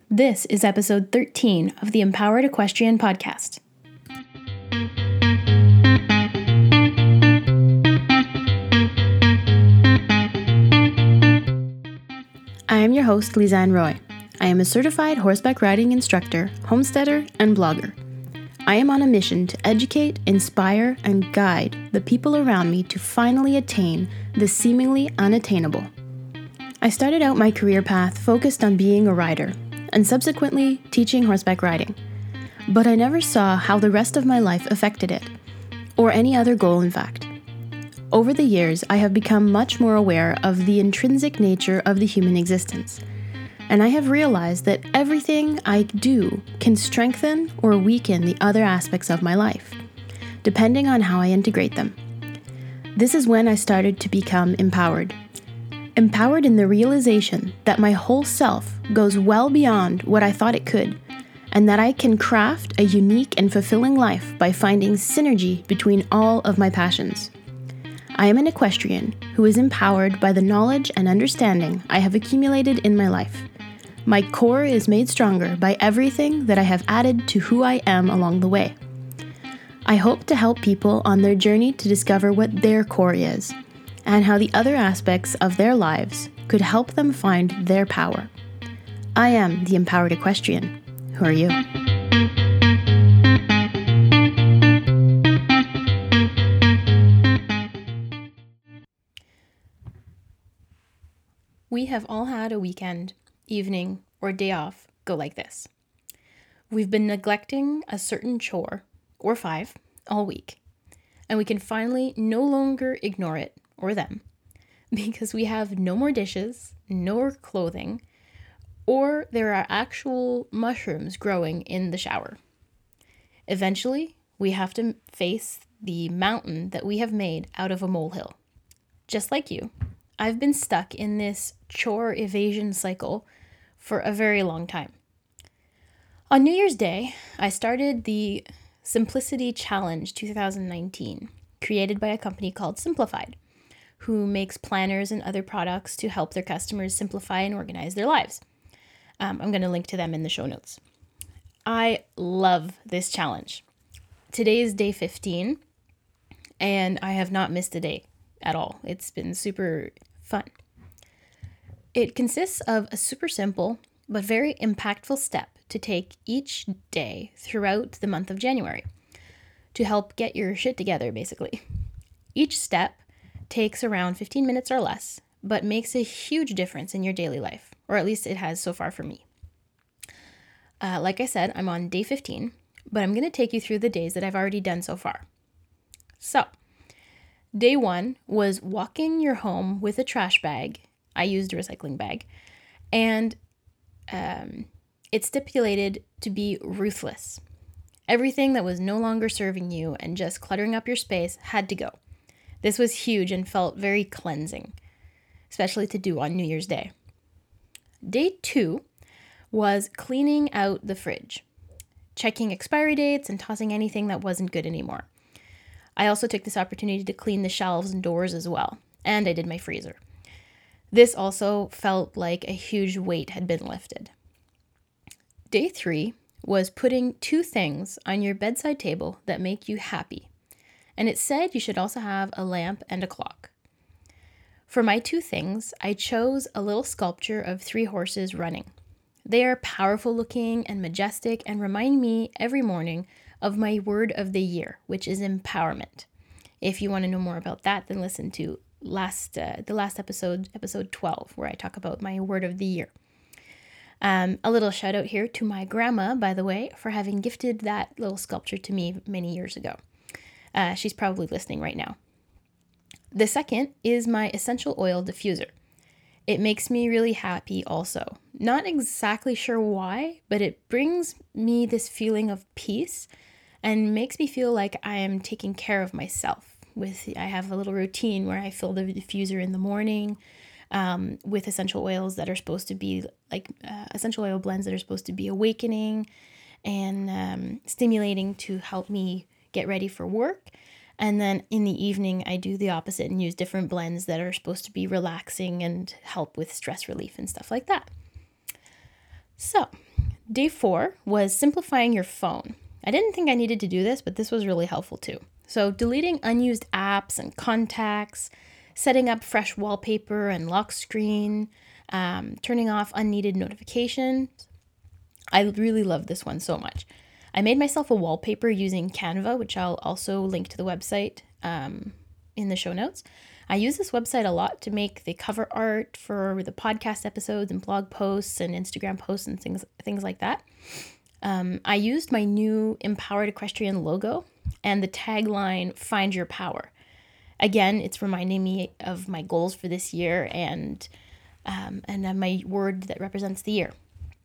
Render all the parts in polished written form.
This is episode 13 of the Empowered Equestrian podcast. I am your host, Lizanne Roy. I am a certified horseback riding instructor, homesteader, and blogger. I am on a mission to educate, inspire, and guide the people around me to finally attain the seemingly unattainable. I started out my career path focused on being a rider, and subsequently teaching horseback riding. But I never saw how the rest of my life affected it, or any other goal in fact. Over the years, I have become much more aware of the intrinsic nature of the human existence, and I have realized that everything I do can strengthen or weaken the other aspects of my life, depending on how I integrate them. This is when I started to become empowered. Empowered in the realization that my whole self goes well beyond what I thought it could, and that I can craft a unique and fulfilling life by finding synergy between all of my passions. I am an equestrian who is empowered by the knowledge and understanding I have accumulated in my life. My core is made stronger by everything that I have added to who I am along the way. I hope to help people on their journey to discover what their core is, and how the other aspects of their lives could help them find their power. I am the Empowered Equestrian. Who are you? We have all had a weekend, evening, or day off go like this. We've been neglecting a certain chore, or 5, all week, and we can finally no longer ignore it or them, because we have no more dishes, no more clothing, or there are actual mushrooms growing in the shower. Eventually, we have to face the mountain that we have made out of a molehill. Just like you, I've been stuck in this chore evasion cycle for a very long time. On New Year's Day, I started the Simplicity Challenge 2019, created by a company called Simplified, who makes planners and other products to help their customers simplify and organize their lives. I'm going to link to them in the show notes. I love this challenge. Today is day 15, and I have not missed a day at all. It's been super fun. It consists of a super simple but very impactful step to take each day throughout the month of January to help get your shit together, basically. Each step takes around 15 minutes or less, but makes a huge difference in your daily life, or at least it has so far for me. Like I said, I'm on day 15, but I'm going to take you through the days that I've already done so far. So, day 1 was walking your home with a trash bag. I used a recycling bag, and it stipulated to be ruthless. Everything that was no longer serving you and just cluttering up your space had to go. This was huge and felt very cleansing, especially to do on New Year's Day. Day 2 was cleaning out the fridge, checking expiry dates and tossing anything that wasn't good anymore. I also took this opportunity to clean the shelves and doors as well, and I did my freezer. This also felt like a huge weight had been lifted. Day 3 was putting 2 things on your bedside table that make you happy. And it said you should also have a lamp and a clock. For my 2 things, I chose a little sculpture of 3 horses running. They are powerful looking and majestic and remind me every morning of my word of the year, which is empowerment. If you want to know more about that, then listen to the last episode, episode 12, where I talk about my word of the year. A little shout out here to my grandma, by the way, for having gifted that little sculpture to me many years ago. She's probably listening right now. The second is my essential oil diffuser. It makes me really happy also. Not exactly sure why, but it brings me this feeling of peace and makes me feel like I am taking care of myself. I have a little routine where I fill the diffuser in the morning with essential oils that are supposed to be like essential oil blends that are supposed to be awakening and stimulating to help me get ready for work. And then in the evening, I do the opposite and use different blends that are supposed to be relaxing and help with stress relief and stuff like that. So Day 4 was simplifying your phone. I didn't think I needed to do this, but this was really helpful too. So deleting unused apps and contacts, setting up fresh wallpaper and lock screen, turning off unneeded notifications. I really love this one so much. I made myself a wallpaper using Canva, which I'll also link to the website in the show notes. I use this website a lot to make the cover art for the podcast episodes and blog posts and Instagram posts and things like that. I used my new Empowered Equestrian logo and the tagline, Find Your Power. Again, it's reminding me of my goals for this year and my word that represents the year.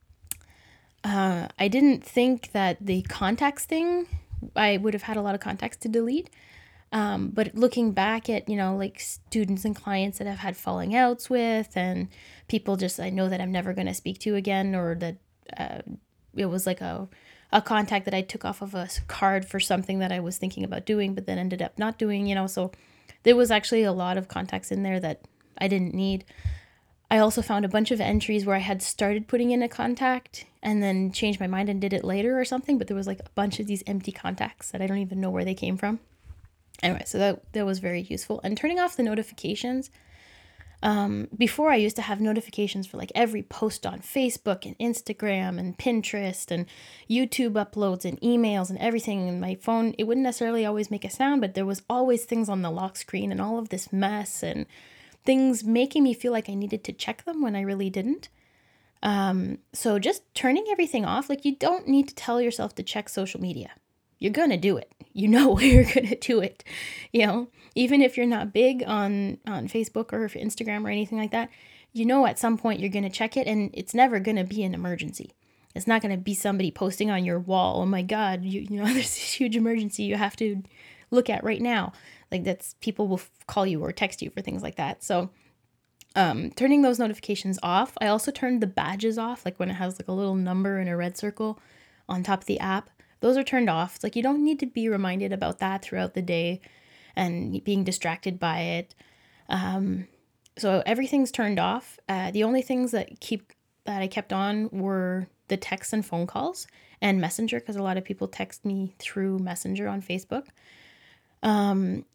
I didn't think that the contacts thing, I would have had a lot of contacts to delete. But looking back at, like students and clients that I've had falling outs with and people just I know that I'm never going to speak to again, or that it was like a contact that I took off of a card for something that I was thinking about doing, but then ended up not doing, so there was actually a lot of contacts in there that I didn't need. I also found a bunch of entries where I had started putting in a contact and then changed my mind and did it later or something, but there was like a bunch of these empty contacts that I don't even know where they came from. Anyway, so that was very useful. And turning off the notifications. Before I used to have notifications for like every post on Facebook and Instagram and Pinterest and YouTube uploads and emails and everything. And my phone, it wouldn't necessarily always make a sound, but there was always things on the lock screen and all of this mess and things making me feel like I needed to check them when I really didn't. So just turning everything off, like you don't need to tell yourself to check social media. You're going to do it. You're going to do it. Even if you're not big on Facebook or Instagram or anything like that, at some point you're going to check it, and it's never going to be an emergency. It's not going to be somebody posting on your wall, oh my God, there's this huge emergency you have to look at right now. Like people will call you or text you for things like that. So turning those notifications off. I also turned the badges off, like when it has like a little number in a red circle on top of the app. Those are turned off. It's like you don't need to be reminded about that throughout the day and being distracted by it. So everything's turned off. The only things that I kept on were the texts and phone calls and Messenger, because a lot of people text me through Messenger on Facebook. And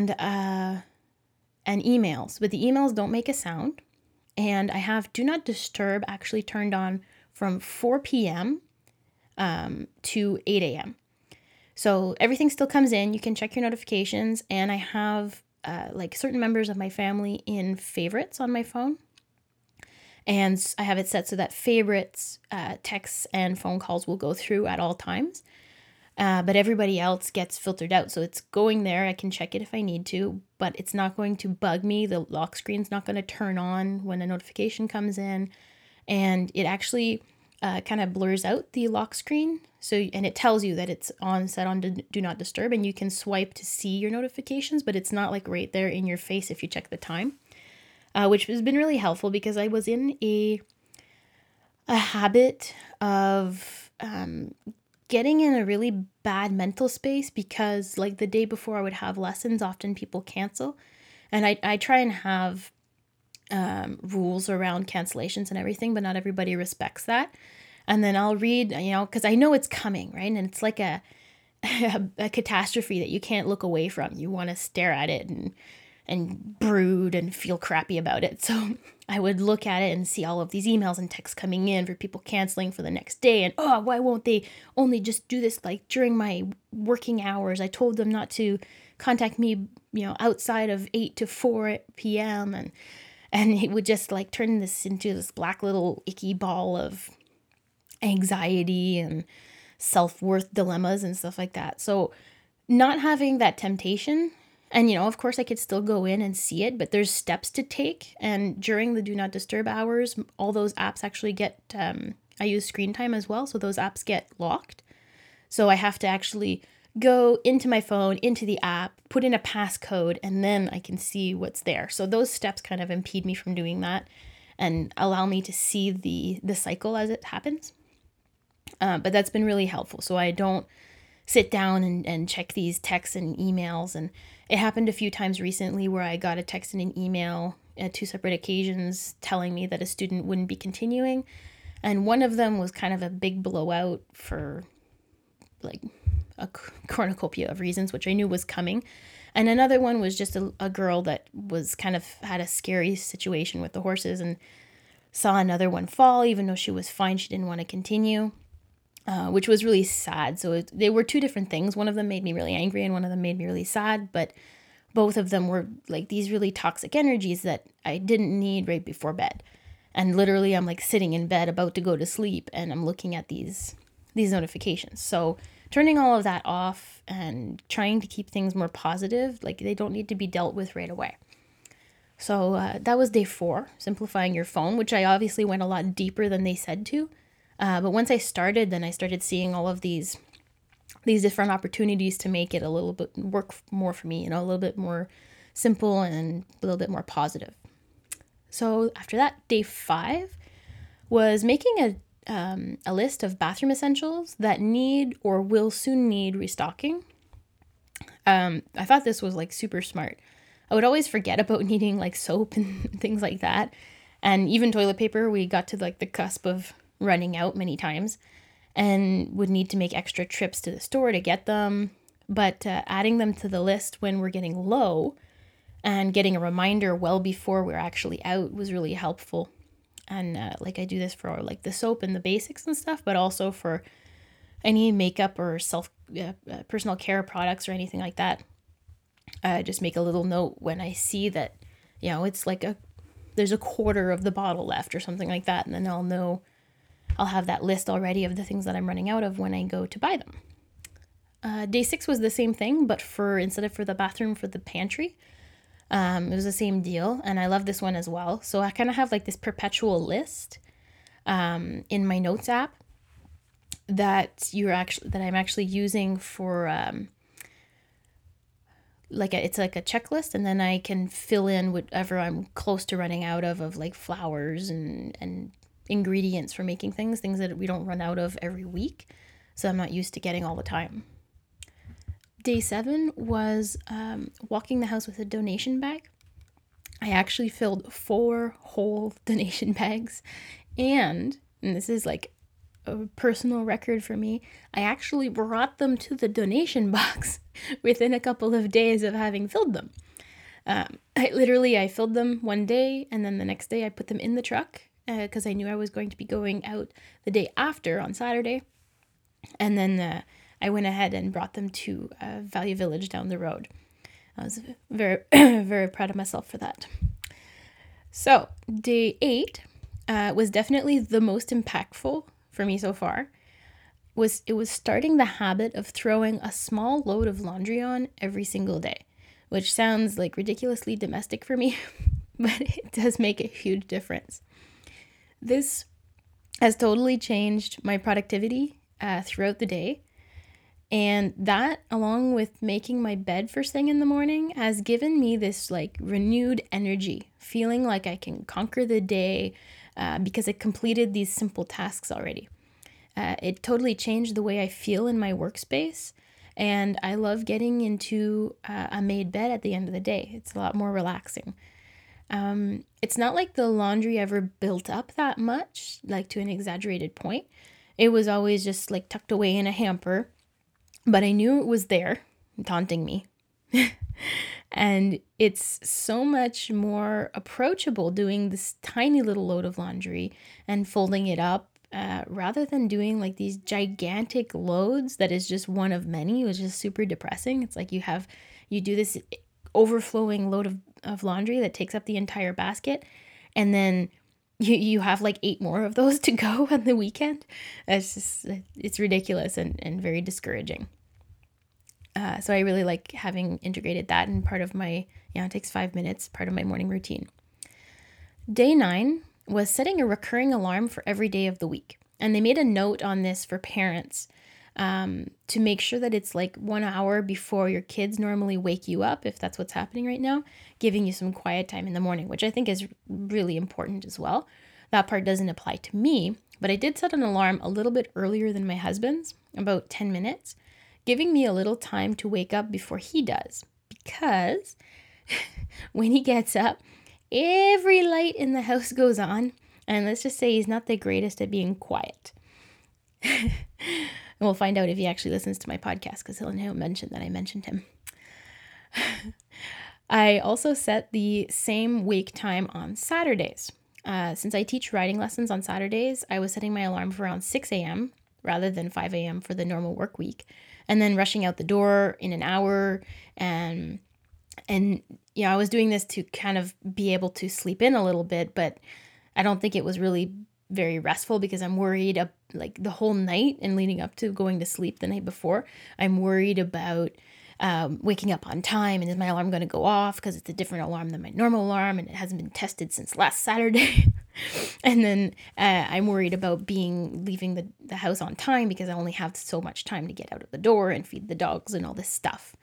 emails, but the emails don't make a sound. And I have Do Not Disturb actually turned on from 4 p.m. To 8 a.m. So everything still comes in. You can check your notifications, and I have like certain members of my family in favorites on my phone. And I have it set so that favorites, texts, and phone calls will go through at all times. But everybody else gets filtered out. So it's going there. I can check it if I need to, but it's not going to bug me. The lock screen's not going to turn on when a notification comes in. And it actually kind of blurs out the lock screen. And it tells you that it's set on Do Not Disturb, and you can swipe to see your notifications, but it's not like right there in your face if you check the time, which has been really helpful because I was in a habit of getting in a really bad mental space because like the day before I would have lessons, often people cancel. And I try and have rules around cancellations and everything, but not everybody respects that. And then I'll read, because I know it's coming, right? And it's like a catastrophe that you can't look away from. You want to stare at it and brood and feel crappy about it. So I would look at it and see all of these emails and texts coming in for people canceling for the next day. And, why won't they only just do this like during my working hours? I told them not to contact me, outside of 8 to 4 p.m. And it would just like turn this into this black little icky ball of anxiety and self-worth dilemmas and stuff like that. So not having that temptation, and of course I could still go in and see it, but there's steps to take. And during the Do Not Disturb hours, all those apps actually get, I use Screen Time as well, so those apps get locked. So I have to actually go into my phone, into the app, put in a passcode, and then I can see what's there. So those steps kind of impede me from doing that and allow me to see the cycle as it happens. But that's been really helpful. So I don't sit down and check these texts and emails. And it happened a few times recently where I got a text and an email at 2 separate occasions telling me that a student wouldn't be continuing. And one of them was kind of a big blowout for like a cornucopia of reasons, which I knew was coming. And another one was just a girl that was kind of had a scary situation with the horses and saw another one fall, even though she was fine. She didn't want to continue, which was really sad. So they were two different things. One of them made me really angry and one of them made me really sad. But both of them were like these really toxic energies that I didn't need right before bed. And literally I'm like sitting in bed about to go to sleep and I'm looking at these notifications. So turning all of that off and trying to keep things more positive, like they don't need to be dealt with right away. So that was day 4, simplifying your phone, which I obviously went a lot deeper than they said to. But once I started, then I started seeing all of these different opportunities to make it a little bit work more for me, a little bit more simple and a little bit more positive. So after that, day 5 was making a list of bathroom essentials that need or will soon need restocking. I thought this was like super smart. I would always forget about needing like soap and things like that. And even toilet paper, we got to like the cusp of running out many times and would need to make extra trips to the store to get them. But adding them to the list when we're getting low and getting a reminder well before we're actually out was really helpful. And like I do this for like the soap and the basics and stuff, but also for any makeup or personal care products or anything like that. Just make a little note when I see that, it's like there's a quarter of the bottle left or something like that. And then I'll know, I'll have that list already of the things that I'm running out of when I go to buy them. Day 6 was the same thing, but instead of for the bathroom, for the pantry. It was the same deal, and I love this one as well. So I kind of have like this perpetual list in my notes app that I'm actually using for it's like a checklist, and then I can fill in whatever I'm close to running out of like flours and ingredients for making things that we don't run out of every week. So I'm not used to getting all the time. Day 7 was walking the house with a donation bag. I actually filled 4 whole donation bags, and this is like a personal record for me, I actually brought them to the donation box within a couple of days of having filled them. I filled them one day, and then the next day I put them in the truck because I knew I was going to be going out the day after on Saturday, and then I went ahead and brought them to Value Village down the road. I was very, very proud of myself for that. So day 8 was definitely the most impactful for me so far. It was starting the habit of throwing a small load of laundry on every single day, which sounds like ridiculously domestic for me, but it does make a huge difference. This has totally changed my productivity throughout the day. And that, along with making my bed first thing in the morning, has given me this like renewed energy, feeling like I can conquer the day because I completed these simple tasks already. It totally changed the way I feel in my workspace, and I love getting into a made bed at the end of the day. It's a lot more relaxing. It's not like the laundry ever built up that much, like to an exaggerated point. It was always just like tucked away in a hamper. But I knew it was there, taunting me. And it's so much more approachable doing this tiny little load of laundry and folding it up rather than doing like these gigantic loads that is just one of many, which is super depressing. It's like you do this overflowing load of laundry that takes up the entire basket, and then you have like 8 more of those to go on the weekend. It's ridiculous and very discouraging. So I really like having integrated that in part of my, it takes 5 minutes, part of my morning routine. Day 9 was setting a recurring alarm for every day of the week. And they made a note on this for parents to make sure that it's like 1 hour before your kids normally wake you up, if that's what's happening right now, giving you some quiet time in the morning, which I think is really important as well. That part doesn't apply to me, but I did set an alarm a little bit earlier than my husband's, about 10 minutes, giving me a little time to wake up before he does. Because when he gets up, every light in the house goes on And let's just say he's not the greatest at being quiet. And we'll find out if he actually listens to my podcast, because he'll mention that I mentioned him. I also set the same wake time on Saturdays. Since I teach riding lessons on Saturdays, I was setting my alarm for around 6 a.m. rather than 5 a.m. for the normal work week, and then rushing out the door in an hour. And I was doing this to kind of be able to sleep in a little bit, but I don't think it was really very restful, because I'm worried like the whole night and leading up to going to sleep the night before, I'm worried about waking up on time, and is my alarm going to go off because it's a different alarm than my normal alarm and it hasn't been tested since last Saturday. And then I'm worried about leaving the house on time, because I only have so much time to get out of the door and feed the dogs and all this stuff.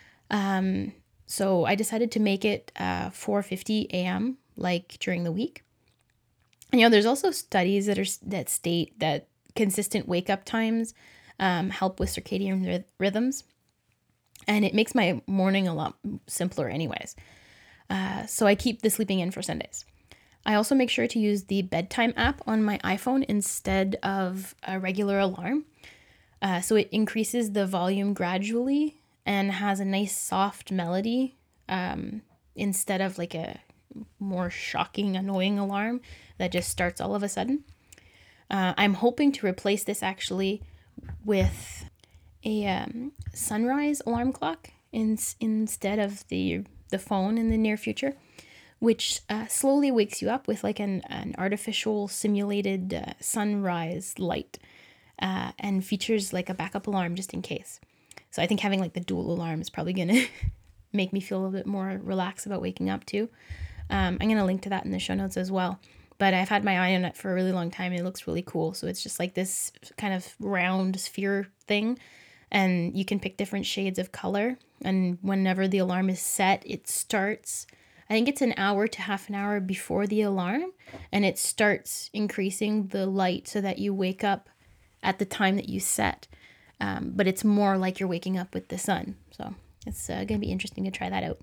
So I decided to make it 4:50 a.m. like during the week. And there's also studies that state that consistent wake up times help with circadian rhythms. And it makes my morning a lot simpler anyways. So I keep the sleeping in for Sundays. I also make sure to use the bedtime app on my iPhone instead of a regular alarm. So it increases the volume gradually and has a nice soft melody instead of like a more shocking, annoying alarm that just starts all of a sudden. I'm hoping to replace this actually with a sunrise alarm clock instead of the phone in the near future, which slowly wakes you up with like an artificial simulated sunrise light and features like a backup alarm just in case. So I think having like the dual alarm is probably going to make me feel a little bit more relaxed about waking up too. I'm going to link to that in the show notes as well. But I've had my eye on it for a really long time, and it looks really cool. So it's just like this kind of round sphere thing, and you can pick different shades of color. And whenever the alarm is set, it starts, I think it's an hour to half an hour before the alarm, and it starts increasing the light so that you wake up at the time that you set. But it's more like you're waking up with the sun. So it's going to be interesting to try that out.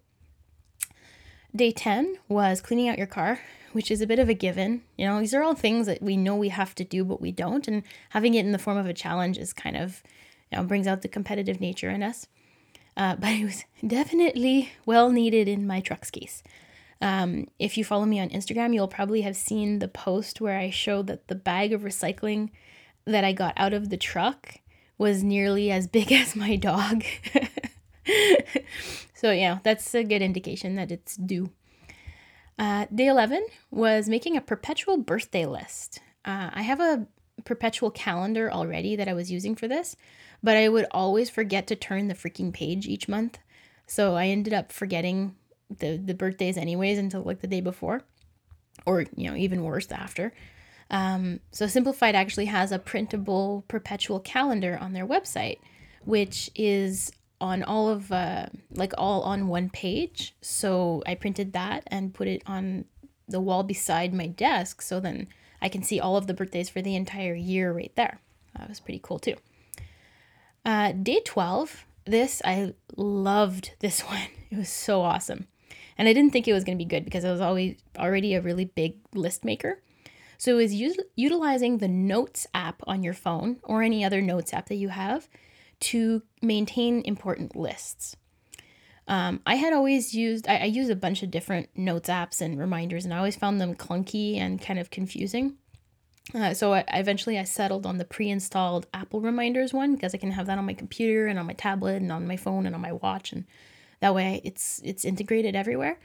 Day 10 was cleaning out your car, which is a bit of a given. These are all things that we know we have to do, but we don't. And having it in the form of a challenge is kind of, brings out the competitive nature in us. But it was definitely well needed in my truck's case. If you follow me on Instagram, you'll probably have seen the post where I showed that the bag of recycling that I got out of the truck was nearly as big as my dog. So that's a good indication that it's due. Day 11 was making a perpetual birthday list. I have a perpetual calendar already that I was using for this, but I would always forget to turn the freaking page each month. So I ended up forgetting the birthdays anyways until like the day before, or even worse after. So Simplified actually has a printable perpetual calendar on their website, which is on all on one page. So I printed that and put it on the wall beside my desk, so then I can see all of the birthdays for the entire year right there. That was pretty cool too. Day 12, I loved this one. It was so awesome. And I didn't think it was going to be good because I was already a really big list maker. So it was utilizing the Notes app on your phone or any other Notes app that you have to maintain important lists. I use a bunch of different Notes apps and reminders, and I always found them clunky and kind of confusing. So I settled on the pre-installed Apple Reminders one, because I can have that on my computer and on my tablet and on my phone and on my watch, and that way it's integrated everywhere.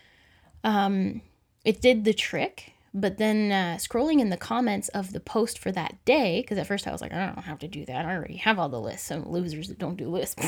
It did the trick. But then scrolling in the comments of the post for that day, because at first I was like, I don't have to do that. I already have all the lists. Some losers that don't do lists.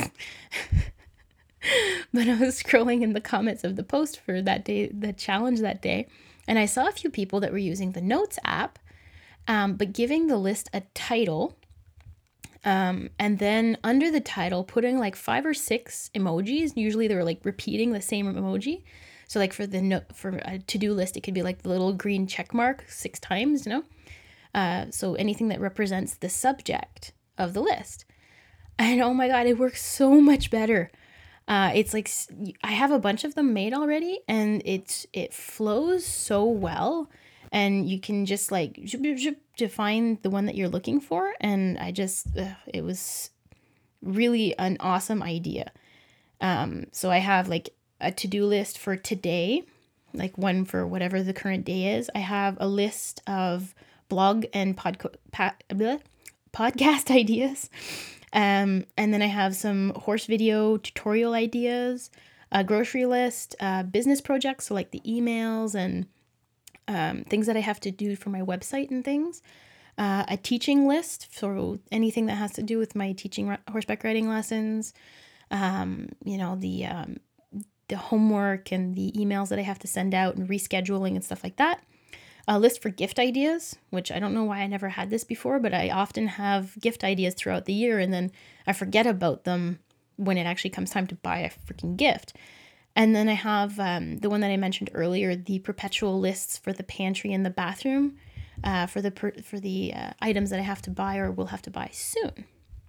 But I was scrolling in the comments of the post for that day, the challenge that day, and I saw a few people that were using the Notes app, but giving the list a title, and then under the title putting like 5 or 6 emojis. Usually they were like repeating the same emoji. So like for a to-do list, it could be like the little green check mark 6 times, so anything that represents the subject of the list. And oh my God, it works so much better. It's like I have a bunch of them made already, and it flows so well. and you can just like to find the one that you're looking for. And it was really an awesome idea. So I have like a to-do list for today, like one for whatever the current day is. I have a list of blog and podcast ideas. And then I have some horse video tutorial ideas, a grocery list, business projects, so like the emails and things that I have to do for my website and things. A teaching list for anything that has to do with my teaching horseback riding lessons. The homework and the emails that I have to send out and rescheduling and stuff like that. A list for gift ideas, which I don't know why I never had this before, but I often have gift ideas throughout the year and then I forget about them when it actually comes time to buy a freaking gift. And then I have the one that I mentioned earlier, the perpetual lists for the pantry and the bathroom, for the items that I have to buy or will have to buy soon.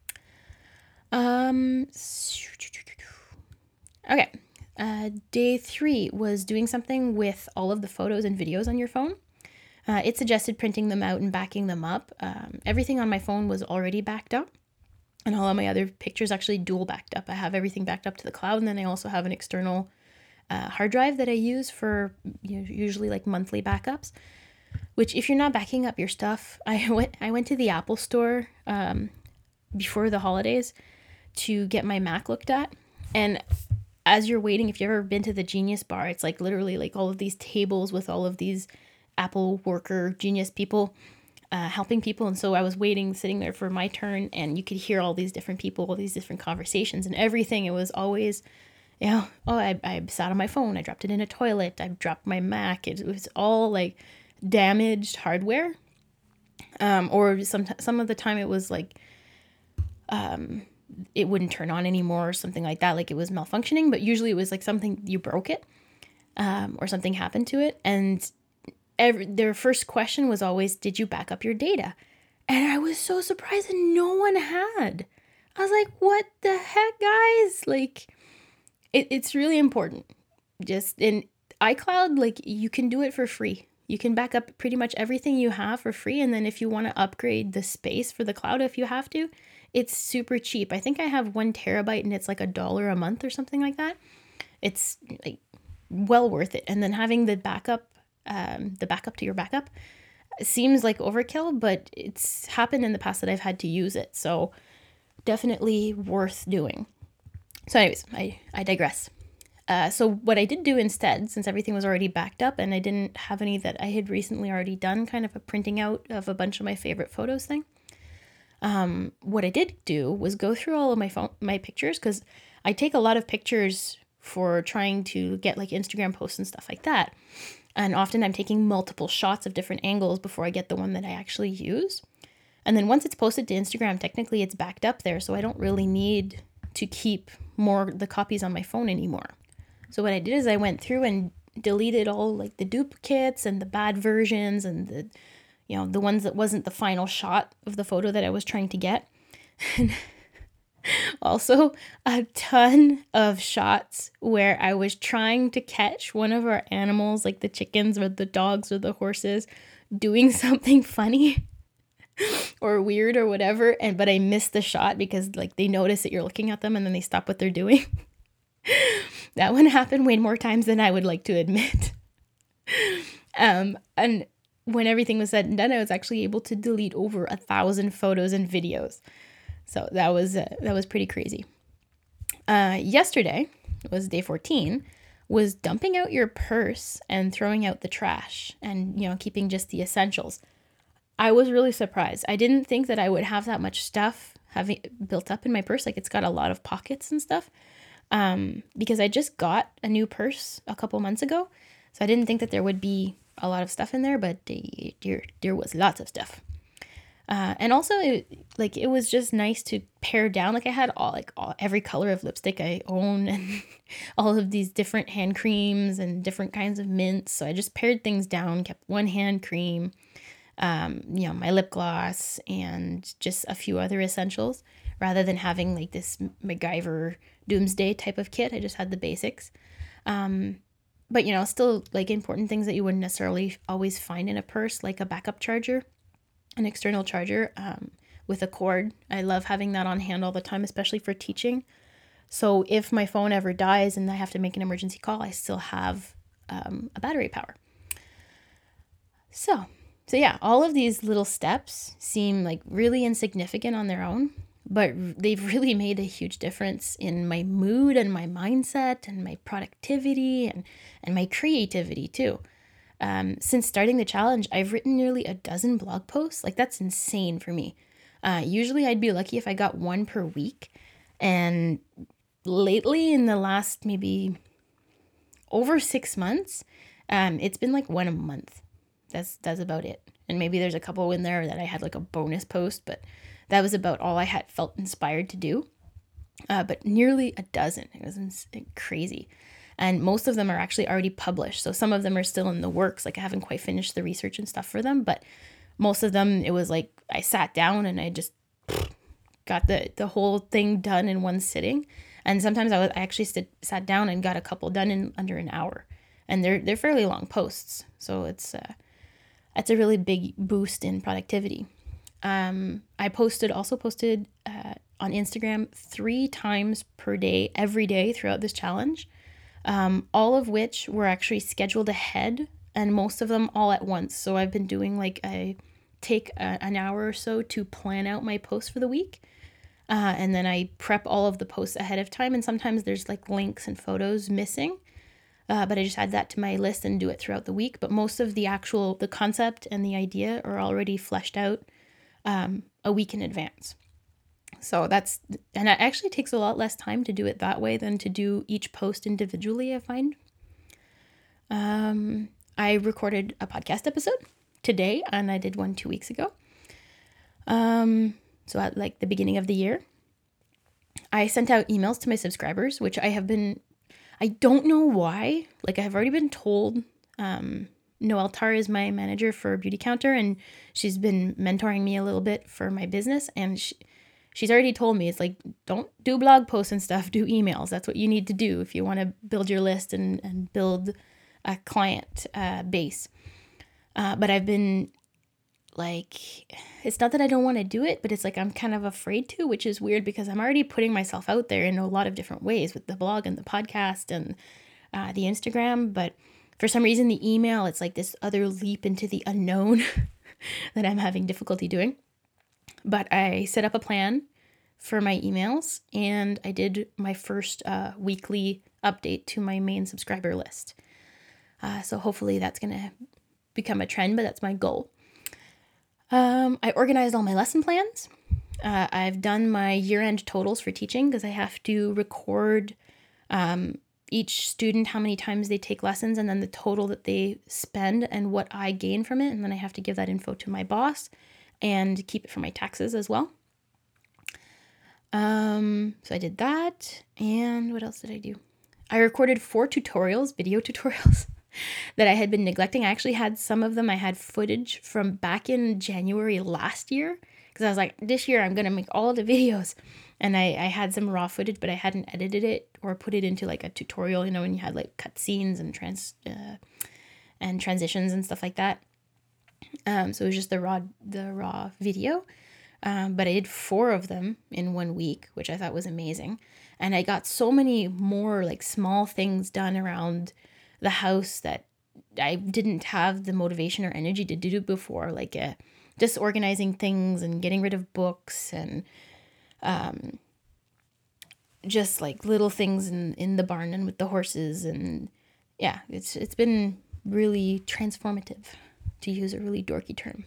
Okay. Day 3 was doing something with all of the photos and videos on your phone. It suggested printing them out and backing them up. Everything on my phone was already backed up, and all of my other pictures actually dual backed up. I have everything backed up to the cloud, and then I also have an external hard drive that I use for usually like monthly backups. Which, if you're not backing up your stuff, I went to the Apple store before the holidays to get my Mac looked at, and as you're waiting, if you've ever been to the Genius Bar, it's like literally like all of these tables with all of these Apple worker genius people helping people. And so I was waiting, sitting there for my turn, and you could hear all these different people, all these different conversations and everything. It was always, I sat on my phone, I dropped it in a toilet, I dropped my Mac. It was all like damaged hardware. Or some of the time it was like, it wouldn't turn on anymore or something like that. Like it was malfunctioning, but usually it was like something, you broke it, or something happened to it. And their first question was always, did you back up your data? And I was so surprised that no one had. I was like, what the heck, guys? Like, it's really important. Just in iCloud, like you can do it for free. You can back up pretty much everything you have for free. And then if you want to upgrade the space for the cloud, if you have to, it's super cheap. I think I have 1 terabyte and it's like $1 a month or something like that. It's like well worth it. And then having the backup to your backup seems like overkill, but it's happened in the past that I've had to use it. So definitely worth doing. So anyways, I digress. So what I did do instead, since everything was already backed up and I didn't have any that I had recently already done, kind of a printing out of a bunch of my favorite photos thing. What I did do was go through all of my pictures, because I take a lot of pictures for trying to get like Instagram posts and stuff like that. And often I'm taking multiple shots of different angles before I get the one that I actually use. And then once it's posted to Instagram, technically it's backed up there. So I don't really need to keep the copies on my phone anymore. So what I did is I went through and deleted all like the duplicates and the bad versions and the ones that wasn't the final shot of the photo that I was trying to get. And also a ton of shots where I was trying to catch one of our animals, like the chickens or the dogs or the horses, doing something funny or weird or whatever, but I missed the shot because like they notice that you're looking at them and then they stop what they're doing. That one happened way more times than I would like to admit. And when everything was said and done, I was actually able to delete over 1,000 photos and videos. So that was pretty crazy. Yesterday was day 14, was dumping out your purse and throwing out the trash and, keeping just the essentials. I was really surprised. I didn't think that I would have that much stuff having built up in my purse. Like it's got a lot of pockets and stuff. Because I just got a new purse a couple months ago. So I didn't think that there would be a lot of stuff in there, but there was lots of stuff. And also it was just nice to pare down. Like I had every color of lipstick I own and all of these different hand creams and different kinds of mints. So I just pared things down, kept one hand cream, my lip gloss and just a few other essentials rather than having like this MacGyver doomsday type of kit. I just had the basics. But, you know, still like important things that you wouldn't necessarily always find in a purse, like a backup charger, an external charger with a cord. I love having that on hand all the time, especially for teaching. So if my phone ever dies and I have to make an emergency call, I still have a battery power. So yeah, all of these little steps seem like really insignificant on their own, but they've really made a huge difference in my mood and my mindset and my productivity and my creativity too. Since starting the challenge, I've written nearly a dozen blog posts. Like, that's insane for me. Usually I'd be lucky if I got one per week. And lately, in the last maybe over 6 months, it's been like one a month. That's about it. And maybe there's a couple in there that I had like a bonus post, but that was about all I had felt inspired to do. But nearly a dozen. It was crazy. And most of them are actually already published. So some of them are still in the works. Like, I haven't quite finished the research and stuff for them, but most of them, it was like I sat down and I just got the whole thing done in one sitting. And sometimes I actually sat down and got a couple done in under an hour. And they're fairly long posts. So it's a really big boost in productivity. I also posted on Instagram 3 times per day, every day throughout this challenge, all of which were actually scheduled ahead, and most of them all at once. So I've been doing like take an hour or so to plan out my posts for the week. And then I prep all of the posts ahead of time. And sometimes there's like links and photos missing. But I just add that to my list and do it throughout the week. But most of the concept and the idea are already fleshed out a week in advance. So and it actually takes a lot less time to do it that way than to do each post individually, I find. I recorded a podcast episode today, and I did one 2 weeks ago. So at like the beginning of the year, I sent out emails to my subscribers, which I don't know why. Like, I've already been told, Noelle Tar is my manager for Beauty Counter, and she's been mentoring me a little bit for my business. And she's already told me, it's like, don't do blog posts and stuff, do emails. That's what you need to do if you want to build your list and build a client base. But I've been like, it's not that I don't want to do it, but it's like I'm kind of afraid to, which is weird because I'm already putting myself out there in a lot of different ways with the blog and the podcast and the Instagram. But for some reason, the email, it's like this other leap into the unknown that I'm having difficulty doing. But I set up a plan for my emails, and I did my first weekly update to my main subscriber list. So hopefully that's going to become a trend, but that's my goal. I organized all my lesson plans. I've done my year-end totals for teaching because I have to record each student, how many times they take lessons, and then the total that they spend and what I gain from it. And then I have to give that info to my boss and keep it for my taxes as well. So I did that. And what else did I do? I recorded 4 video tutorials that I had been neglecting. I actually had some of them. I had footage from back in January last year because I was like, this year I'm going to make all the videos. And I had some raw footage, but I hadn't edited it or put it into like a tutorial, you know, when you had like cut scenes and transitions and stuff like that. So it was just the raw video. But I did 4 of them in 1 week, which I thought was amazing. And I got so many more like small things done around the house that I didn't have the motivation or energy to do before, like just organizing things and getting rid of books and just like little things in the barn and with the horses. And yeah, it's been really transformative, to use a really dorky term.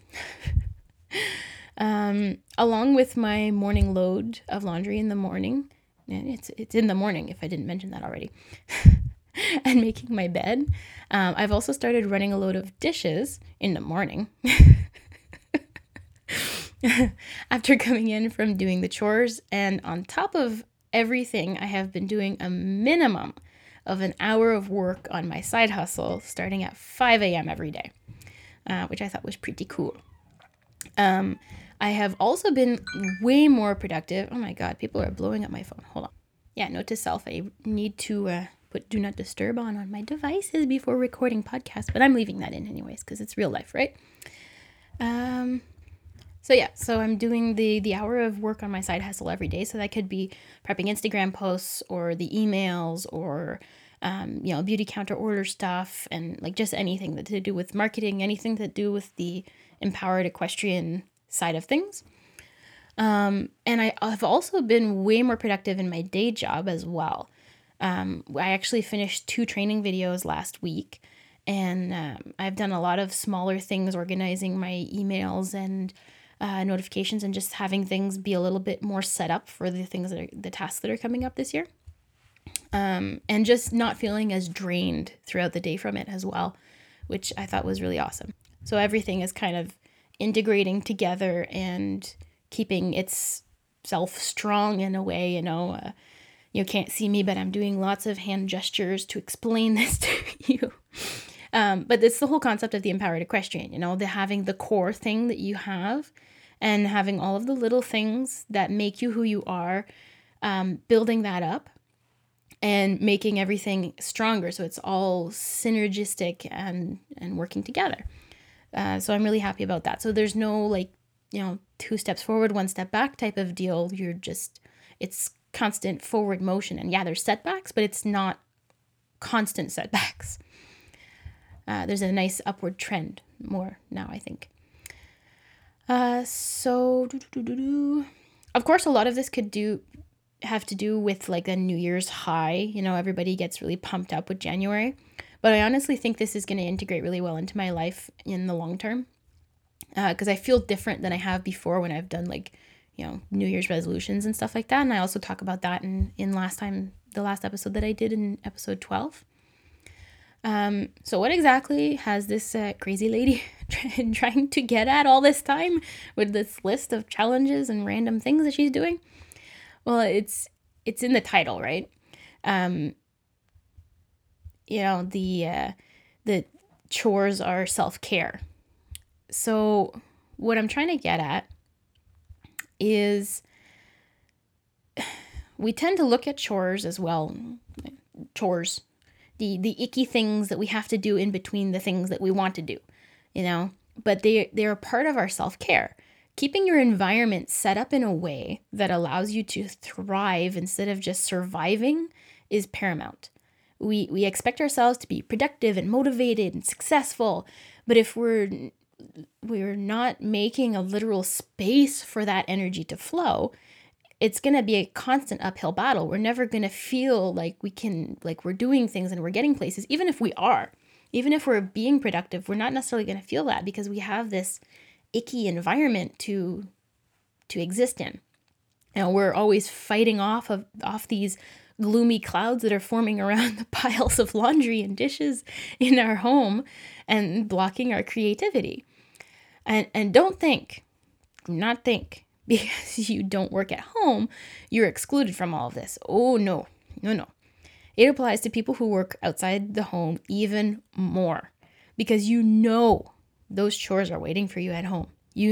Along with my morning load of laundry in the morning, and it's in the morning if I didn't mention that already, and making my bed, I've also started running a load of dishes in the morning after coming in from doing the chores. And on top of everything, I have been doing a minimum of an hour of work on my side hustle starting at 5 a.m. every day, which I thought was pretty cool. I have also been way more productive. Oh my God, people are blowing up my phone. Hold on. Yeah, note to self, I need to put do not disturb on my devices before recording podcasts, but I'm leaving that in anyways because it's real life, right? So I'm doing the hour of work on my side hustle every day. So that could be prepping Instagram posts or the emails or beauty counter order stuff, and like just anything that to do with marketing, anything to do with the empowered equestrian side of things. And I've also been way more productive in my day job as well. I actually finished 2 training videos last week, and I've done a lot of smaller things, organizing my emails and notifications, and just having things be a little bit more set up for the tasks that are coming up this year. And just not feeling as drained throughout the day from it as well, which I thought was really awesome. So everything is kind of integrating together and keeping itself strong in a way, you can't see me, but I'm doing lots of hand gestures to explain this to you. But it's the whole concept of the empowered equestrian, the having the core thing that you have and having all of the little things that make you who you are, building that up and making everything stronger. So it's all synergistic and working together. So I'm really happy about that. So there's no 2 steps forward, 1 step back type of deal. It's constant forward motion. And yeah, there's setbacks, but it's not constant setbacks. There's a nice upward trend more now, I think. Of course, a lot of this have to do with like a New Year's high. Everybody gets really pumped up with January. But I honestly think this is going to integrate really well into my life in the long term. Because I feel different than I have before when I've done New Year's resolutions and stuff like that. And I also talk about that in the last episode that I did in episode 12. So what exactly has this crazy lady trying to get at all this time with this list of challenges and random things that she's doing? Well, it's in the title, right? The chores are self-care. So what I'm trying to get at is we tend to look at chores as well. Chores, the icky things that we have to do in between the things that we want to do, but they're a part of our self-care. Keeping your environment set up in a way that allows you to thrive instead of just surviving is paramount. We expect ourselves to be productive and motivated and successful, but if we're not making a literal space for that energy to flow, it's going to be a constant uphill battle. We're never going to feel like we're doing things and we're getting places. Even if we're being productive, we're not necessarily going to feel that because we have this icky environment to exist in. We're always fighting off these gloomy clouds that are forming around the piles of laundry and dishes in our home and blocking our creativity. And do not think because you don't work at home, you're excluded from all of this. Oh, no. It applies to people who work outside the home even more because those chores are waiting for you at home.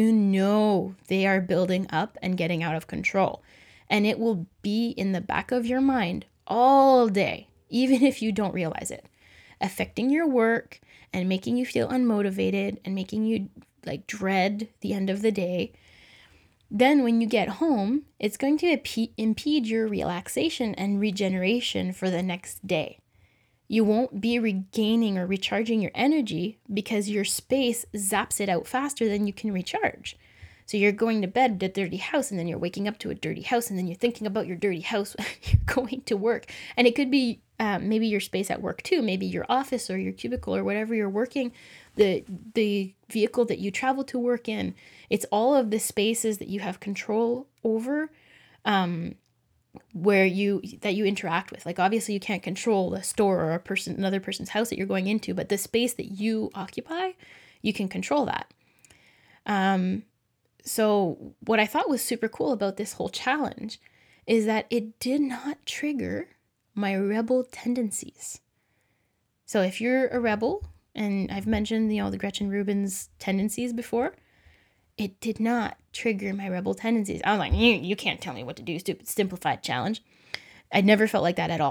They are building up and getting out of control. And it will be in the back of your mind all day, even if you don't realize it, affecting your work and making you feel unmotivated and making you dread the end of the day. Then when you get home, it's going to impede your relaxation and regeneration for the next day. You won't be regaining or recharging your energy because your space zaps it out faster than you can recharge. So you're going to bed with a dirty house, and then you're waking up to a dirty house, and then you're thinking about your dirty house when you're going to work. And it could be maybe your space at work too, maybe your office or your cubicle or whatever you're working, the vehicle that you travel to work in. It's all of the spaces that you have control over, that you interact with. Obviously you can't control a store or another person's house that you're going into, but the space that you occupy, you can control that. So what I thought was super cool about this whole challenge is that it did not trigger my rebel tendencies. So if you're a rebel, and I've mentioned, the Gretchen Rubin's tendencies before, it did not trigger my rebel tendencies. I was like, you can't tell me what to do, stupid simplified challenge. I never felt like that at all.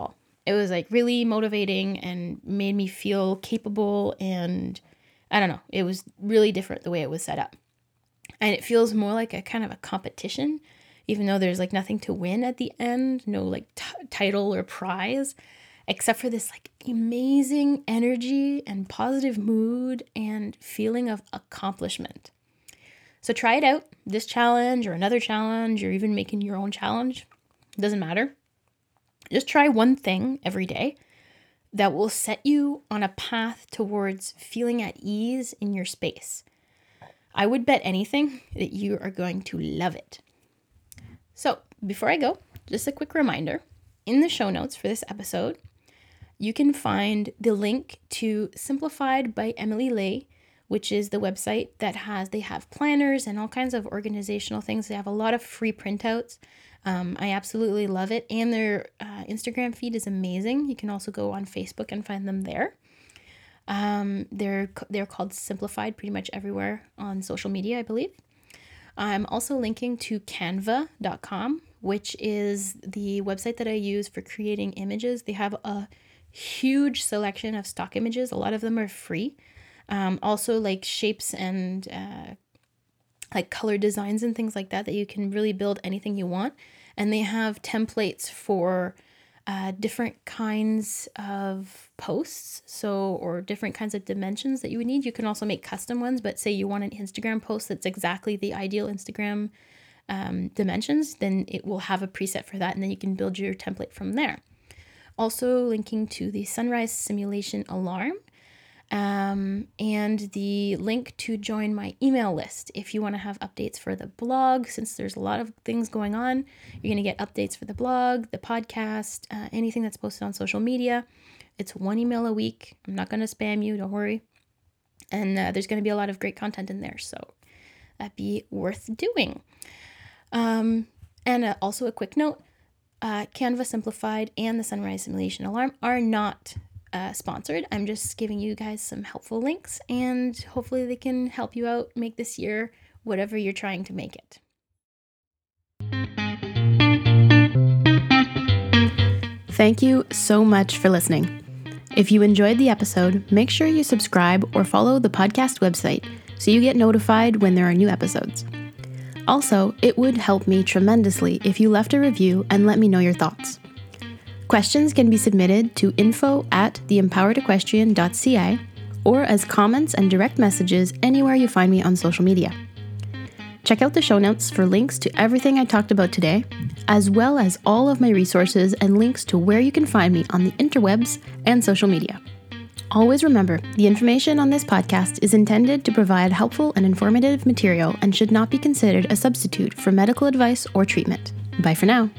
It was like really motivating and made me feel capable, and I don't know, it was really different the way it was set up. And it feels more like a kind of a competition, even though there's like nothing to win at the end, no like title or prize, except for this like amazing energy and positive mood and feeling of accomplishment. So try it out, this challenge or another challenge, or even making your own challenge. It doesn't matter. Just try one thing every day that will set you on a path towards feeling at ease in your space. I would bet anything that you are going to love it. So before I go, just a quick reminder. In the show notes for this episode, you can find the link to Simplified by Emily Ley, which is the website that they have planners and all kinds of organizational things. They have a lot of free printouts. I absolutely love it. And their Instagram feed is amazing. You can also go on Facebook and find them there. They're called Simplified pretty much everywhere on social media, I believe. I'm also linking to canva.com, which is the website that I use for creating images. They have a huge selection of stock images. A lot of them are free. Also like shapes and like color designs and things like that you can really build anything you want. And they have templates for different kinds of posts, or different kinds of dimensions that you would need. You can also make custom ones, but say you want an Instagram post that's exactly the ideal Instagram dimensions, then it will have a preset for that, and then you can build your template from there. Also linking to the sunrise simulation alarm, and the link to join my email list. If you want to have updates for the blog, since there's a lot of things going on, you're going to get updates for the blog, the podcast, anything that's posted on social media. It's 1 email a week. I'm not going to spam you, don't worry. And there's going to be a lot of great content in there, so that'd be worth doing. And also a quick note, Canva Simplified and the Sunrise Simulation Alarm are not sponsored. I'm just giving you guys some helpful links, and hopefully they can help you out make this year whatever you're trying to make it. Thank you so much for listening. If you enjoyed the episode, make sure you subscribe or follow the podcast website so you get notified when there are new episodes. Also, it would help me tremendously if you left a review and let me know your thoughts. Questions can be submitted to info@theempoweredequestrian.ca or as comments and direct messages anywhere you find me on social media. Check out the show notes for links to everything I talked about today, as well as all of my resources and links to where you can find me on the interwebs and social media. Always remember, the information on this podcast is intended to provide helpful and informative material and should not be considered a substitute for medical advice or treatment. Bye for now.